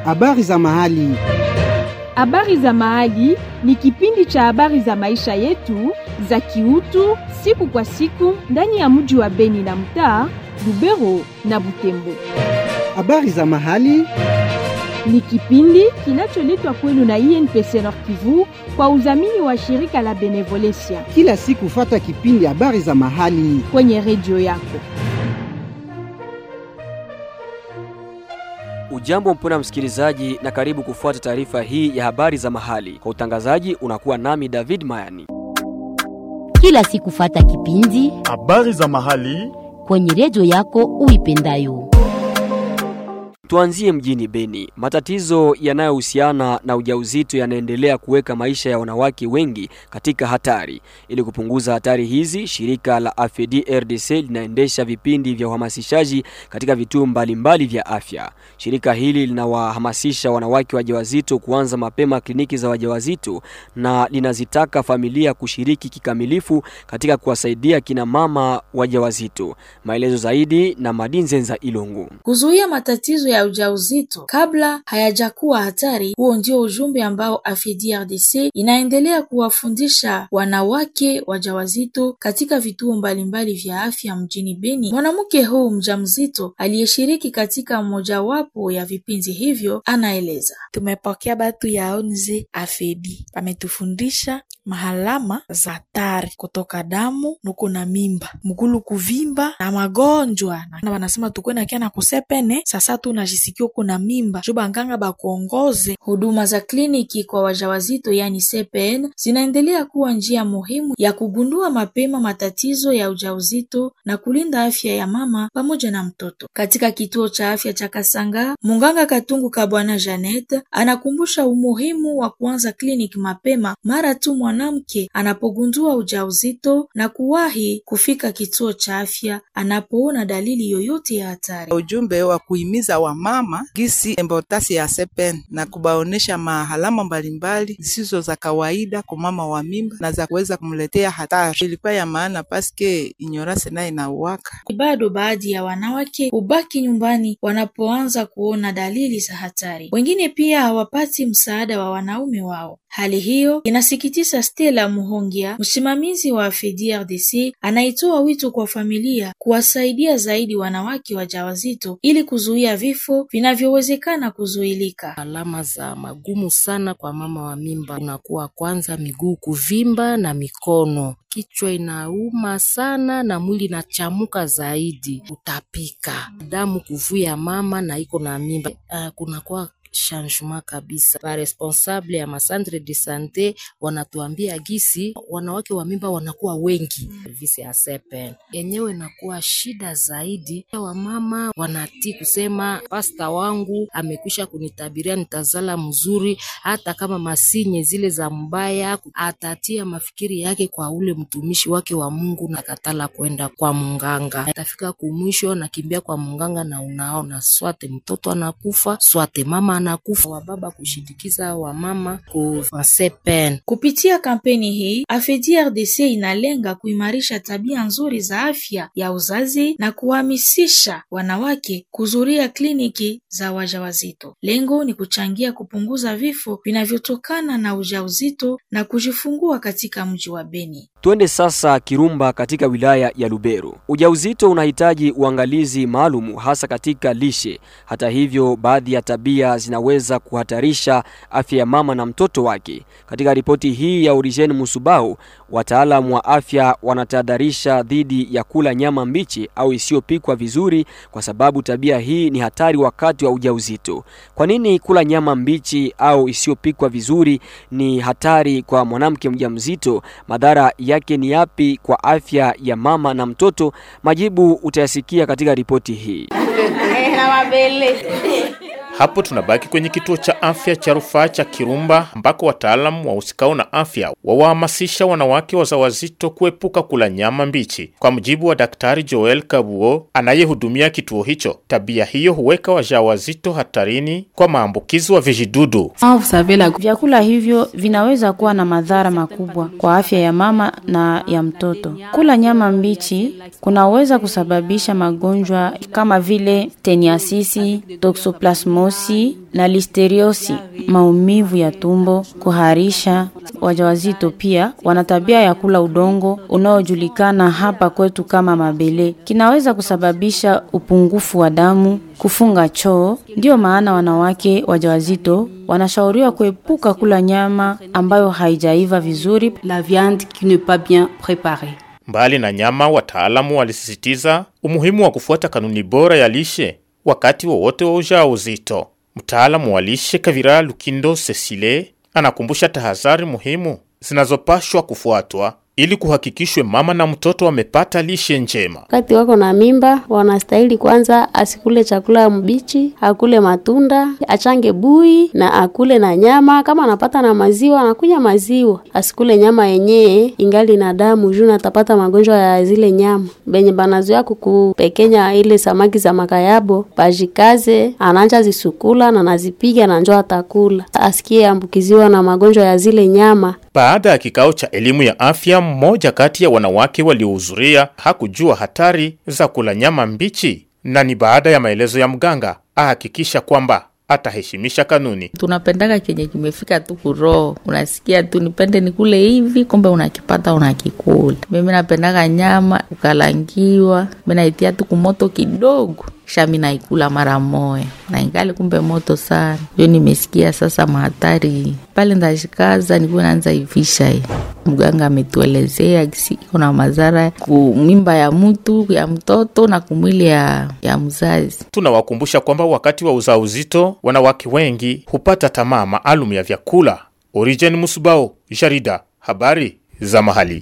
Habari za mahali. Habari za mahali ni kipindi cha habari za maisha yetu za kiutu siku kwa siku ndani ya mji wa Beni na mtaa Lubero na Butembo. Habari za mahali ni kipindi kinacholetwa kwenu na INPC Nord Kivu kwa udhamini wa shirika la Benevolencia. Kila siku fata kipindi habari za mahali kwenye redio yako. Ujambo mpona msikilizaji na karibu kufuata taarifa hii ya habari za mahali. Kwa utangazaji unakuwa nami David Mayani. Kila siku fata kipindi habari za mahali kwenye redio yako uipendayo. Tuanzie mjini Beni. Matatizo yanayohusiana na ujauzito yanaendelea kuweka maisha ya wanawake wengi katika hatari. Ili kupunguza hatari hizi, shirika la AFD-RDC linaendesha vipindi vya uhamasishaji katika vituo mbalimbali vya afya. Shirika hili linawahamasisha wanawake wajawazito kuanza mapema kliniki za wajawazito na linazitaka familia kushiriki kikamilifu katika kuwasaidia kina mama wajawazito. Maelezo zaidi na Madinzenza Ilongo. Kuzuia matatizo ya ujauzito kabla hayajakuwa hatari. Huo ndio ujumbe ambao AFD-RDC inaendelea kuwafundisha wanawake wajawazito katika vituo mbalimbali vya afya mjini Beni. Mwanamke huu mjamzito aliyeshiriki katika mojawapo ya vipindi hivyo anaeleza: tumepokea batu ya onze AFD, pametufundisha mahalama za hatari kutoka damu nuko na mimba, mgulu kuvimba na magonjwa, na wanasema tukwe na kia na kusepene. Sasa tunajisikio kuna mimba juba nganga bakuongoze. Huduma za kliniki kwa wajawazito yani CPN zinaendelea kuwa njia muhimu ya kugundua mapema matatizo ya ujauzito na kulinda afya ya mama pamoja na mtoto. Katika kituo cha afya cha Kasanga, Munganga Katungu Kabwana Janet anakumbusha umuhimu wa kuanza kliniki mapema mara tu mwanamke anapogundua ujauzito na kuwahi kufika kituo cha afya anapoona dalili yoyote ya hatari. Ujumbe wa kuhimiza wa mama gisi importance ya CPN na kubaonesha mahalama mbalimbali zisizo za kawaida kwa mama wa mimba na za kuweza kumletea hatari ilikuwa ya maana paske ignorance nayo inauaka. Bado baadhi ya wanawake ubaki nyumbani wanapoanza kuona dalili za hatari. Wengine pia hawapati msaada wa wanaume wao. Hali hiyo inasikitisha. Stella Muhongia, msimamizi wa AFD-RDC, anaitoa wito kwa familia kuwasaidia zaidi wanawake wajawazito ili kuzuia vifo vinavyowezekana kuzuilika. Alama za magumu sana kwa mama wa mimba unakuwa kwanza miguu kuvimba na mikono, kichwa inauma sana na mwili inachamuka zaidi, utapika, damu kuvuja mama na iko na mimba. Kunakuwa changement kabisa. Ba responsable ya macentre de santé wanatuambia gisi wanawake wa mimba wanakuwa wengi. Visi ya CPN yenyewe inakuwa shida zaidi. Wa mama wanati kusema pasta wangu amekwisha kunitabiria nitazala mzuri, hata kama masinye zile za mbaya atatia mafikiri yake kwa ule mtumishi wake wa Mungu na katala kwenda kwa munganga. Atafika kumwisho na kimbia kwa munganga na unaona swate mtoto anakufa, swate mama anakufa. Wa baba kushindikiza wa mama kwa CPN. Kupitia kampeni hii, AFD-RDC inalenga kuimarisha tabia nzuri za afya ya uzazi na kuhamasisha wanawake kuzuria kliniki za wajawazito. Lengo ni kuchangia kupunguza vifo vinavyotokana na ujauzito na kujifungua katika mji wa Beni. Tuende sasa Kirumba katika wilaya ya Lubero. Ujauzito unahitaji uangalizi maalumu hasa katika lishe. Hata hivyo, baadhi ya tabia zinaweza kuhatarisha afya ya mama na mtoto wake. Katika ripoti hii ya Origen Musubao, wataalamu wa afya wanatahadharisha dhidi ya kula nyama mbichi au isiyopikwa vizuri kwa sababu tabia hii ni hatari wakati wa ujauzito. Kwa nini kula nyama mbichi au isiyopikwa vizuri ni hatari kwa mwanamke mjamzito? Madhara yake ni yapi kwa afya ya mama na mtoto? Majibu utayasikia katika ripoti hii. Hapo tunabaki kwenye kituo cha afya cha rufaa cha Kirumba ambako wataalamu wa usikao na afya wawahamasisha wanawake wajawazito kuepuka kula nyama mbichi. Kwa mujibu wa Daktari Joel Kabuo anayehudumia kituo hicho, tabia hiyo huweka wajawazito hatarini kwa maambukizi wa vijidudu. Vyakula hivyo vinaweza kuwa na madhara makubwa kwa afya ya mama na ya mtoto. Kula nyama mbichi kunaweza kusababisha magonjwa kama vile teniasisi, toxoplasmosis kikomosi na listeriosi, maumivu ya tumbo, kuharisha. Wajawazito pia wana tabia ya kula udongo unaojulikana hapa kwetu kama mabele. Kinaweza kusababisha upungufu wa damu, kufunga choo. Ndio maana wanawake wajawazito wanashauriwa kuepuka kula nyama ambayo haijaiva vizuri, la viande qui n'est pas bien préparée. Mbali na nyama, wataalamu walisisitiza umuhimu wa kufuata kanuni bora ya lishe wakati wowote wa ujauzito. Mtaalamu wa lishe Kavira Lukindo Cecile anakumbusha tahadhari muhimu zinazopashwa kufuatwa ili kuhakikishwe mama na mtoto wamepata lishe njema. Wakati wako na mimba, wanastahili kwanza asikule chakula mbichi, akule matunda, achange bui na akule na nyama. Kama anapata na maziwa, anakunywa maziwa. Asikule nyama yenyewe ingali na damu, juu atapata magonjwa ya zile nyama. Benye banazoea kukupekenya ile samaki za makayabo, bajikaze, anaanza zisukula na nazipiga na njoo atakula. Asikie ambukiziwa na magonjwa ya zile nyama. Baada ya kikao cha elimu ya afya, mmoja kati ya wanawake waliohudhuria hakujua hatari za kula nyama mbichi, na ni baada ya maelezo ya mganga ahakikisha kwamba ataheshimisha kanuni. Tunapendaka kenye kimefika tu kuroho. Unasikia tu nipende nikule hivi, kumbe unakipata unakikula. Mimi napendaka nyama ukalangiwa, mimi naitia tu kumoto kidogo, kisha mimi naikula mara moja. Na ingali kumbe moto sana. Ndio nimesikia sasa mahatari. Pale ndashikaza nilikuwa naanza ivisha hii. Mganga ametuelezea iko na madhara kumimba ya mtu, ya mtoto na kumwili ya mzazi. Tunawakumbusha kwamba wakati wa ujauzito wanawake wengi hupata tamaa maalum ya vyakula. Origen Musubao, Jarida, habari za mahali.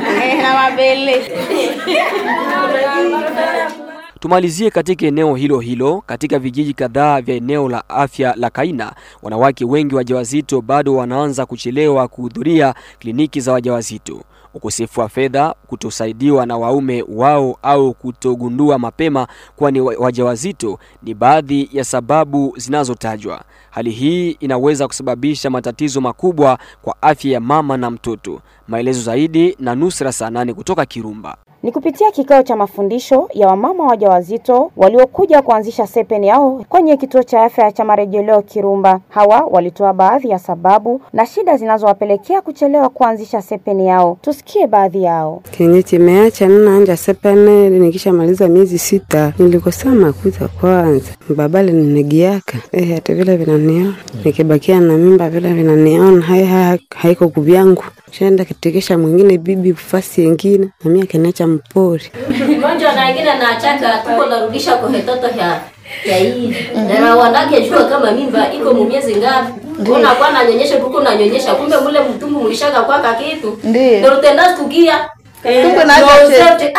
Tumalizie katika eneo hilo hilo. Katika vijiji kadhaa vya eneo la afya la Kaina, wanawake wengi wajawazito bado wanaanza kuchelewa kuhudhuria kliniki za wajawazito. Ukosefu wa fedha, kutosaidiwa na waume wao au kutogundua mapema kuwa ni wajawazito ni baadhi ya sababu zinazotajwa. Hali hii inaweza kusababisha matatizo makubwa kwa afya ya mama na mtoto. Maelezo zaidi na Nusra Sanane kutoka Kirumba. Ni kupitia kikao cha mafundisho ya wamama wajawazito waliokuja kuanzisha sepen yao kwenye kituo cha afya cha Marejeleo Kirumba. Hawa walitoa baadhi ya sababu na shida zinazowapelekea kuchelewa kuanzisha sepen yao. Tusikie baadhi yao. Kenye kimeacha ninaanza sepen nikishamaliza miezi 6. Nilikosa makuta kwanza. Babale ninegiaka. Hata vile vinaniona. Nikibakia na mimba vile vinaniona. Haiko kuvyangu. Shenda kitikisha mwingine bibi fasi nyingine na mimi akaniacha mpori. Mmoja na wengine anaacha tuko narudisha kwa mtoto ya hii. Na wanawake jua kama mimba iko miezi ngapi. Mbona kwa nanyonyesha tuko nanyonyesha kumbe mule mtumbu mulishaka kwa kitu. Ndio tenda tukia. Tuko na yote.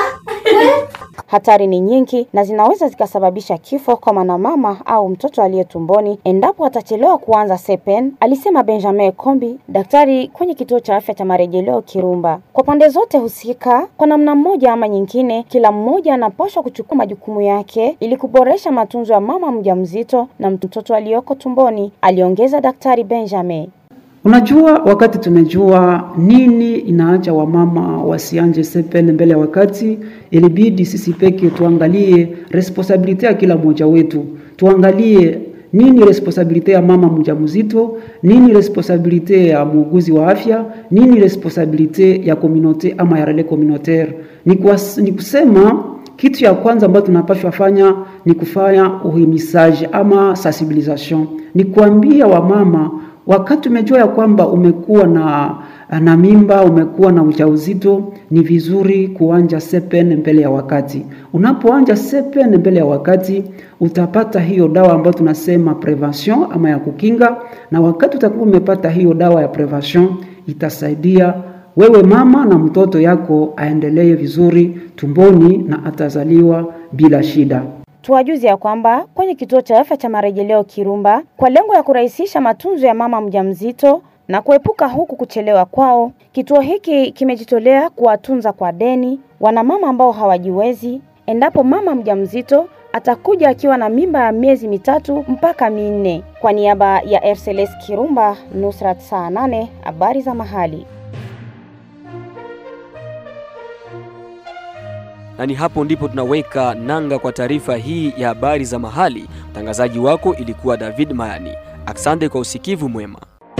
Hatari ni nyingi na zinaweza zikasababisha kifo kwa mama au mtoto aliye tumboni endapo atachelewa kuanza sepen, alisema Benjamin Kombi, daktari kwenye kituo cha afya cha Marejeleo Kirumba. Kwa pande zote husika, kwa namna moja ama nyingine, kila mmoja anapaswa kuchukua majukumu yake ili kuboresha matunzo ya mama mjamzito na mtoto aliyoko tumboni, aliongeza daktari Benjamin. Unajua, wakati tumejua nini inaacha wamama wasianje sepen mbele ya wakati, ilibidi sisi peke tuangalie responsibility ya kila mmoja wetu. Tuangalie nini responsibility ya mama mjamzito, nini responsibility ya muuguzi wa afya, nini responsibility ya community ama ya relais communautaire. Ni kusema kitu ya kwanza ambacho tunapaswa fanya ni kufanya uhimisaji ama sensibilisation. Ni kuambia wamama wakati umejua ya kwamba umekuwa na mimba, umekuwa na ujauzito, ni vizuri kuanja sepen mbele ya wakati. Unapoanja sepen mbele ya wakati, utapata hiyo dawa ambayo tunasema prevention ama ya kukinga, na wakati utakuwa umepata hiyo dawa ya prevention, itasaidia wewe mama na mtoto yako aendelee vizuri tumboni na atazaliwa bila shida. Tuwajuzi ya kwamba kwenye kituo cha afya cha Marejeleo Kirumba, kwa lengo ya kurahisisha matunzo ya mama mjamzito na kuepuka huku kuchelewa kwao, kituo hiki kimejitolea kuwatunza kwa deni wanamama ambao hawajiwezi endapo mama mjamzito atakuja akiwa na mimba ya miezi 3 mpaka 4. Kwa niaba ya FCLS Kirumba, Nusrat Sanane, habari za mahali. Na ni hapo ndipo tunaweka nanga kwa taarifa hii ya habari za mahali. Mtangazaji wako ilikuwa David Mayani. Asante kwa usikivu mwema.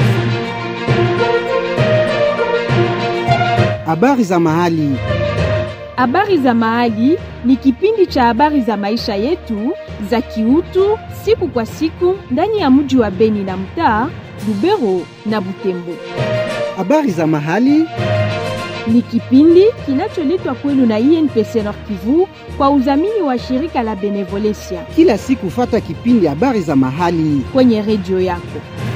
Habari za mahali. Habari za mahali ni kipindi cha habari za maisha yetu za kiutu siku kwa siku ndani ya mji wa Beni na mtaa Lubero na Butembo. Habari za mahali ni kipindi kinacholetwa kwenu na INPC Nord Kivu kwa udhamini wa shirika la Benevolencia. Kila siku fata kipindi habari za mahali kwenye redio yako.